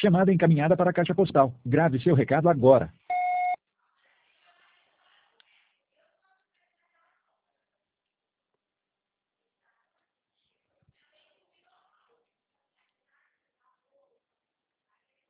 Chamada encaminhada para a caixa postal. Grave seu recado agora.